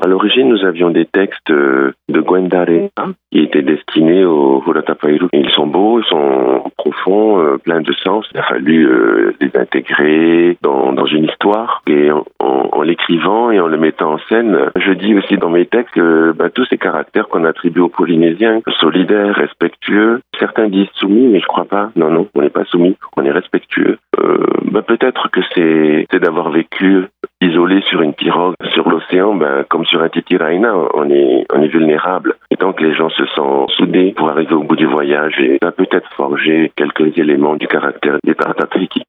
À l'origine, nous avions des textes de Gwendare qui étaient destinés aux Huratapairu. Ils sont beaux, ils sont profonds, pleins de sens. Il a fallu les intégrer dans une histoire. Et en l'écrivant et en le mettant en scène, je dis aussi dans mes textes que tous ces caractères qu'on attribue aux Polynésiens, solidaires, respectueux, certains disent soumis, mais je crois pas. Non, on n'est pas soumis, on est respectueux. Peut-être que c'est d'avoir vécu isolé sur une pirogue, sur l'océan, comme sur un titiraina, on est vulnérable. Et tant que les gens se sentent soudés pour arriver au bout du voyage, et ça peut-être forger quelques éléments du caractère des Taratatiki.